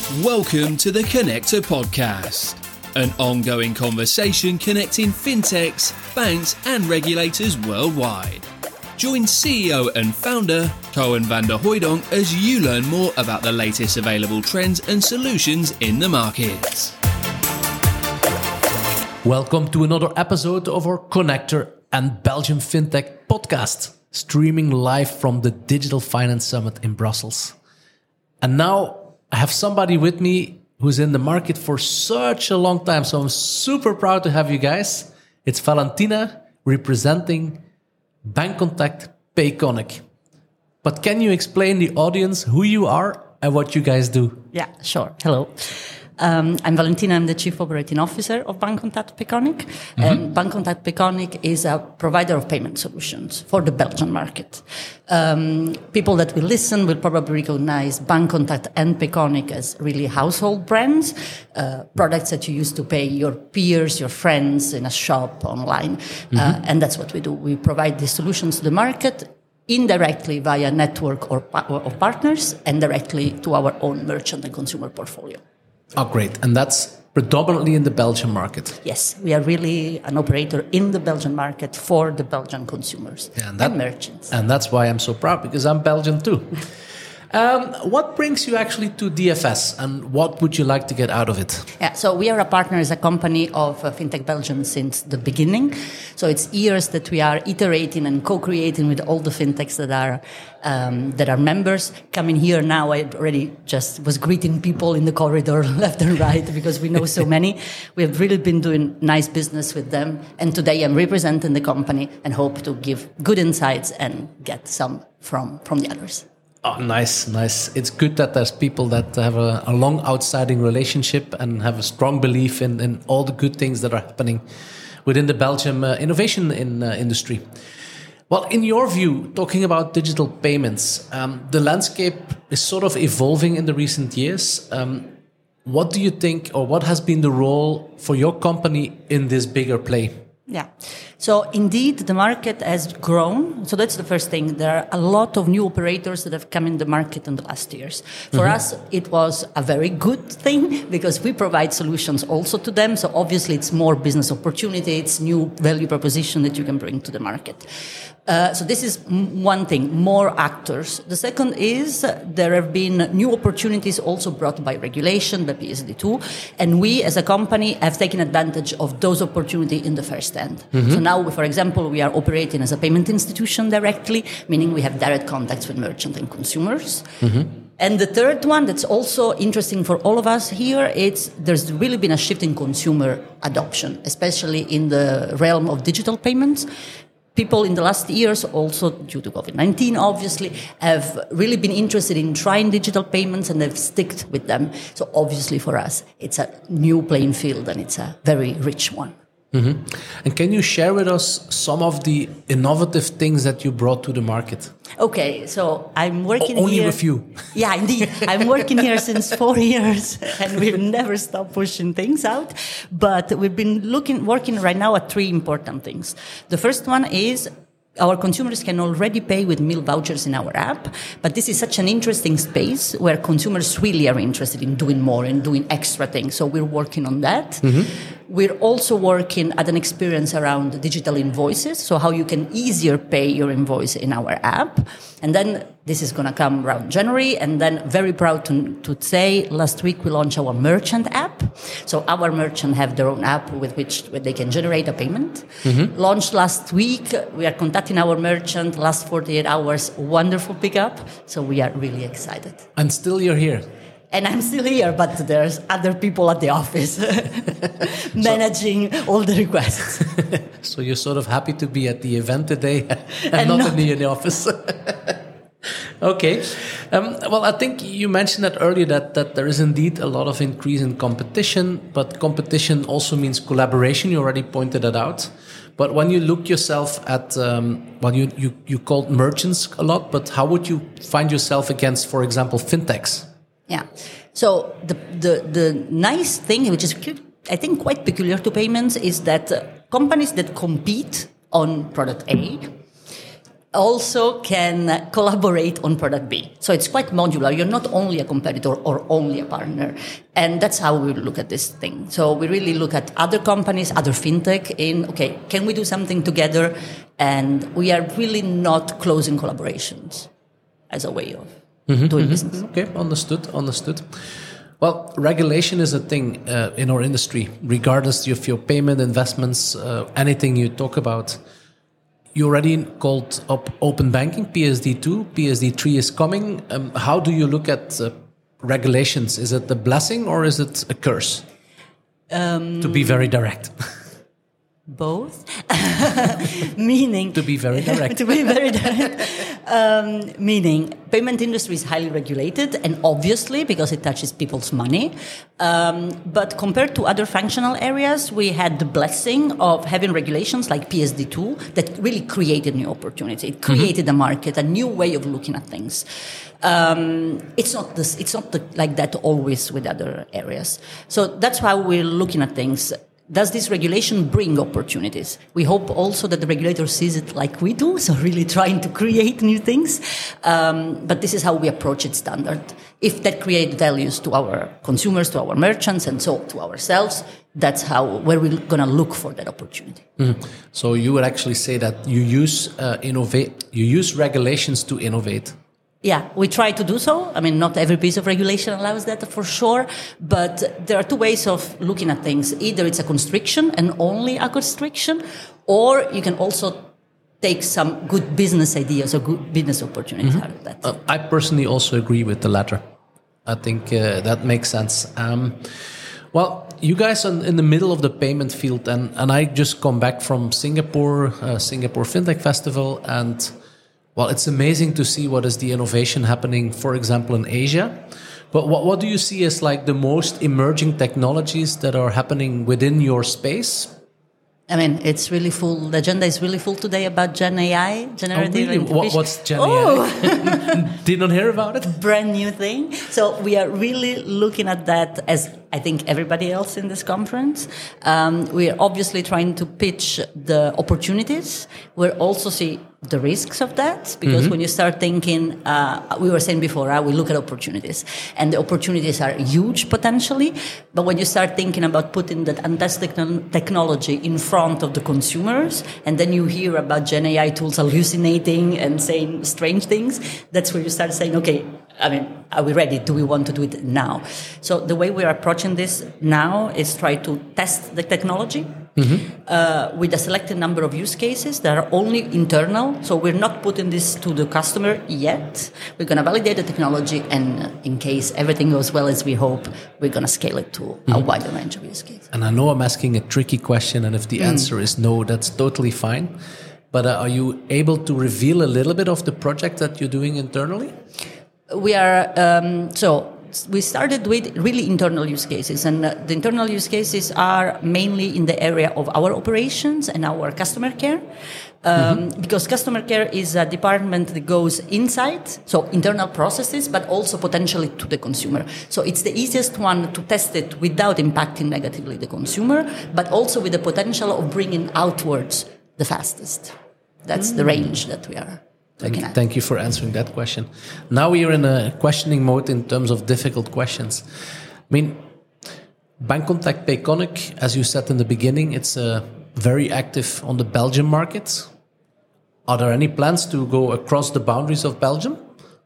Welcome to the Connector Podcast, an ongoing conversation connecting fintechs, banks, and regulators worldwide. Join CEO and founder Koen van der Hooydonk as you learn more about the latest available trends and solutions in the market. Welcome to another episode of our Connector and Belgium FinTech podcast, streaming live from the Digital Finance Summit in Brussels. And now I have somebody with me who's in the market for such a long time, so I'm super proud to have you guys. It's Valentina representing Bancontact Payconiq. But can you explain the audience who you are and what you guys do? Yeah, sure. Hello. I'm Valentina. I'm the Chief Operating Officer of Bancontact Payconiq. And Bancontact Payconiq is a provider of payment solutions for the Belgian market. People that will listen will probably recognize Bancontact and Payconiq as really household brands, products that you use to pay your peers, your friends in a shop online. And that's what we do. We provide these solutions to the market indirectly via network of partners and directly to our own merchant and consumer portfolio. Oh, great. And that's predominantly in the Belgian market. Yes, we are really an operator in the Belgian market for the Belgian consumers and merchants. And that's why I'm so proud, because I'm Belgian too. What brings you actually to DFS, and what would you like to get out of it? Yeah, so we are a partner as a company of FinTech Belgium since the beginning. So it's years that we are iterating and co-creating with all the fintechs that are members. Coming here now, I already just was greeting people in the corridor left and right because we know so many. We have really been doing nice business with them. And today I'm representing the company and hope to give good insights and get some from the others. Oh, nice. It's good that there's people that have a long outstanding relationship and have a strong belief in all the good things that are happening within the Belgium innovation industry. Well, in your view, talking about digital payments, the landscape is sort of evolving in the recent years. What do you think, or what has been the role for your company in this bigger play? Yeah. So indeed, the market has grown. So that's the first thing. There are a lot of new operators that have come in the market in the last years. For us, it was a very good thing because we provide solutions also to them. So obviously, it's more business opportunity. It's new value proposition that you can bring to the market. So this is one thing, more actors. The second is there have been new opportunities also brought by regulation, by PSD2, and we as a company have taken advantage of those opportunities in the first end. So now, for example, we are operating as a payment institution directly, meaning we have direct contacts with merchants and consumers. And the third one that's also interesting for all of us here, there's really been a shift in consumer adoption, especially in the realm of digital payments. People in the last years, also due to COVID-19, obviously, have really been interested in trying digital payments and they've stuck with them. So obviously for us, it's a new playing field and it's a very rich one. And can you share with us some of the innovative things that you brought to the market? Okay, so I'm working Only here. a few. Yeah, indeed. I'm working here since 4 years and we've never stopped pushing things out. But we've been working right now at 3 important things. The first one is our consumers can already pay with meal vouchers in our app, but this is such an interesting space where consumers really are interested in doing more and doing extra things. So we're working on that. We're also working at an experience around digital invoices, so how you can easier pay your invoice in our app. And then this is going to come around January. And then very proud to say last week we launched our merchant app. So our merchants have their own app with which they can generate a payment. Launched last week. We are contacting our merchant last 48 hours. Wonderful pickup. So we are really excited. And still you're here. And I'm still here, but there's other people at the office managing all the requests. So you're sort of happy to be at the event today and not in the office. Okay. Well, I think you mentioned that earlier that there is indeed a lot of increase in competition, but competition also means collaboration. You already pointed that out. But when you look yourself at, you called merchants a lot, but how would you find yourself against, for example, fintechs? Yeah. So the nice thing, which is I think quite peculiar to payments, is that companies that compete on product A also can collaborate on product B. So it's quite modular. You're not only a competitor or only a partner. And that's how we look at this thing. So we really look at other companies, other fintech in, okay, can we do something together? And we are really not closing collaborations as a way of doing business. Okay, understood. Well, regulation is a thing in our industry, regardless of your payment, investments, anything you talk about. You already called up open banking, PSD2, PSD3 is coming. How do you look at regulations? Is it a blessing or is it a curse? To be very direct. Both. Meaning... To be very direct. To be very direct. Meaning, payment industry is highly regulated, and obviously, because it touches people's money. But compared to other functional areas, we had the blessing of having regulations like PSD2 that really created new opportunity. It created a market, a new way of looking at things. It's not like that always with other areas. So that's how we're looking at things. Does this regulation bring opportunities? We hope also that the regulator sees it like we do, so really trying to create new things. But this is how we approach it standard. If that creates values to our consumers, to our merchants, and so to ourselves, that's where we're going to look for that opportunity. So you would actually say that you use regulations to innovate. Yeah, we try to do so. I mean, not every piece of regulation allows that for sure, but there are two ways of looking at things. Either it's a constriction and only a constriction, or you can also take some good business ideas or good business opportunities out of that. I personally also agree with the latter. I think that makes sense. Well, you guys are in the middle of the payment field, and I just come back from Singapore FinTech Festival, and well, it's amazing to see what is the innovation happening, for example, in Asia. But what do you see as like the most emerging technologies that are happening within your space? I mean, it's really full. The agenda is really full today about Gen AI, generative artificial. What's Gen AI? Did not hear about it. Brand new thing. So we are really looking at that as I think everybody else in this conference. We are obviously trying to pitch the opportunities. We'll also see the risks of that, because when you start thinking, we were saying before, we look at opportunities, and the opportunities are huge potentially, but when you start thinking about putting that fantastic technology in front of the consumers, and then you hear about Gen AI tools hallucinating and saying strange things, that's where you start saying, okay, I mean, are we ready? Do we want to do it now? So the way we are approaching this now is try to test the technology with a selected number of use cases that are only internal. So we're not putting this to the customer yet. We're going to validate the technology, and in case everything goes well as we hope, we're going to scale it to a wider range of use cases. And I know I'm asking a tricky question, and if the answer is no, that's totally fine. But are you able to reveal a little bit of the project that you're doing internally? We are, we started with really internal use cases, and the internal use cases are mainly in the area of our operations and our customer care, because customer care is a department that goes inside, so internal processes, but also potentially to the consumer. So it's the easiest one to test it without impacting negatively the consumer, but also with the potential of bringing outwards the fastest. That's the range that we are. Thank you for answering that question. Now we are in a questioning mode in terms of difficult questions. I mean, Bancontact Payconiq, as you said in the beginning, it's very active on the Belgian market. Are there any plans to go across the boundaries of Belgium?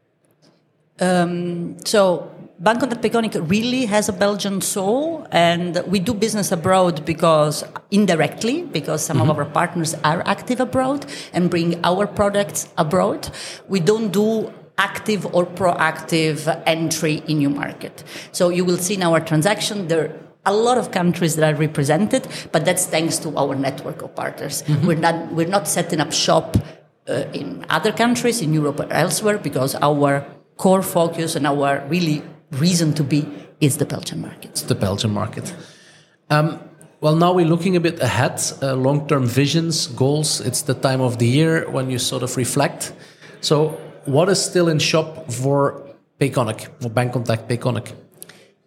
So Bancontact Payconiq really has a Belgian soul, and we do business abroad because some of our partners are active abroad and bring our products abroad. We don't do active or proactive entry in new market. So you will see in our transaction there are a lot of countries that are represented, but that's thanks to our network of partners. We're not setting up shop in other countries in Europe or elsewhere, because our core focus and our really reason to be is the Belgian market. It's the Belgian market. Well, now we're looking a bit ahead, long-term visions, goals. It's the time of the year when you sort of reflect. So what is still in shop for Payconiq, or Bancontact Payconiq?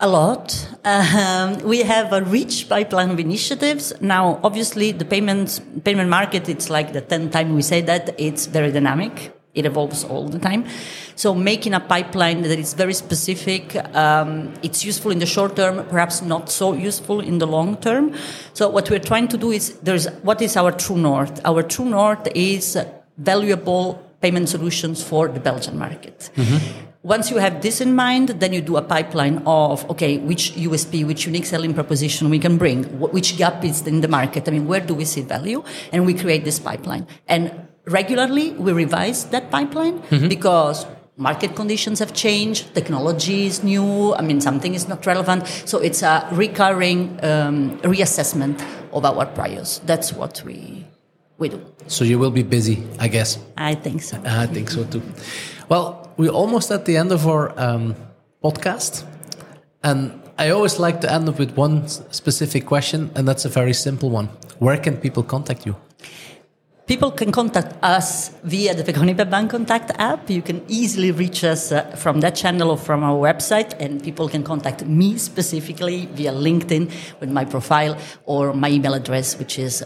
A lot. We have a rich pipeline of initiatives. Now, obviously, the payment market, it's like the 10th time we say that, it's very dynamic. It evolves all the time. So making a pipeline that is very specific, it's useful in the short term, perhaps not so useful in the long term. So what we're trying to do is, what is our true north? Our true north is valuable payment solutions for the Belgian market. Mm-hmm. Once you have this in mind, then you do a pipeline of, okay, which USP, which unique selling proposition we can bring, which gap is in the market. I mean, where do we see value? And we create this pipeline. And regularly, we revise that pipeline because market conditions have changed, technology is new, I mean, something is not relevant. So it's a recurring reassessment of our priors. That's what we do. So you will be busy, I guess. I think so. I think so too. Well, we're almost at the end of our podcast. And I always like to end up with one specific question, and that's a very simple one. Where can people contact you? People can contact us via the Peconipe Bank Contact app. You can easily reach us from that channel or from our website, and people can contact me specifically via LinkedIn with my profile or my email address, which is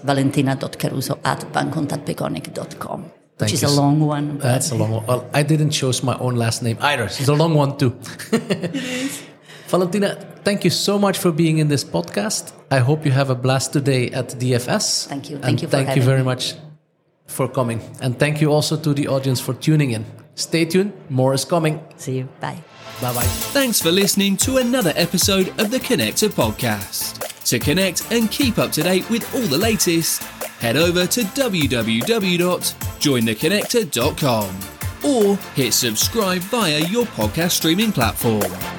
valentina.caruso@bankcontactpeconic.com, which is a long one. That's a long one. Well, I didn't choose my own last name either. It's a long one too. It is. Valentina, thank you so much for being in this podcast. I hope you have a blast today at DFS. Thank you. Thank you very much for coming. And thank you also to the audience for tuning in. Stay tuned. More is coming. See you. Bye. Bye-bye. Thanks for listening to another episode of the Connector Podcast. To connect and keep up to date with all the latest, head over to www.jointheconnector.com or hit subscribe via your podcast streaming platform.